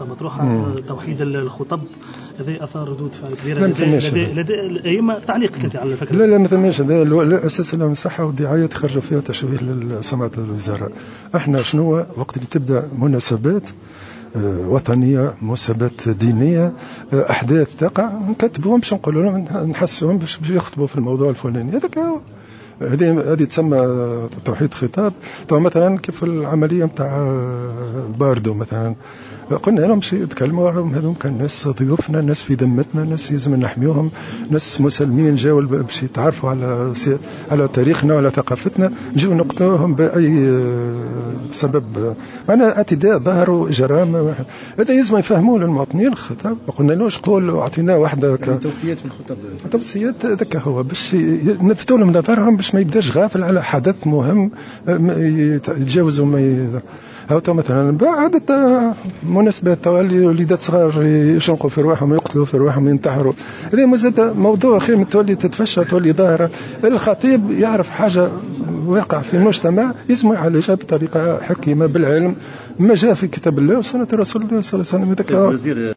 نقطة مطروحة توحيد الخطب هذا أثار ردود فعل كبيرة لدى أيما تعليق كنت على الفكرة؟ لا ما ثماش. هذا الأساس لهم الصحة والدعاية تخرجوا فيها تشويه لسمعة الوزارة. احنا شنو وقت اللي تبدأ مناسبات وطنية، مناسبات دينية، أحداث تقع نكتبوهم باش نقولوا لهم نحسوهم باش يخطبوا في الموضوع الفلاني. هذاك هذه تسمى توحيد خطاب. طبعا مثلا كيف العملية متاع باردو مثلا قلنا لهم شيء يتكلموا هذوم كان ناس ضيوفنا، ناس في ذمتنا، ناس لازم نحميوهم، ناس مسلمين جاوا باش يتعرفوا على تاريخنا وعلى ثقافتنا، نجيو نقتلوهم بأي سبب. معنا اعتداء ظهر وإجرام. هذا لازم يفهموا للمواطنين الخطاب. ما قلنا لهش قول اعطينا واحدة توصيات في الخطاب. توصيات ذاك هو باش نفتوا لهم نظرهم باش ما يبداش غافل على حدث مهم يتجاوزوا هاو مثلا بعد مناسبات تولي وليدات صغار يشنقوا في رواحهم، يقتلوا في رواحهم، ينتحروا. هذا مازال موضوع خير من تولي تتفشى تولي ظاهرة. الخطيب يعرف حاجة واقع في المجتمع يسمع يعالجها بطريقة حكيمة بالعلم ما جاء في كتاب الله وسنة رسول الله صلى الله عليه وسلم.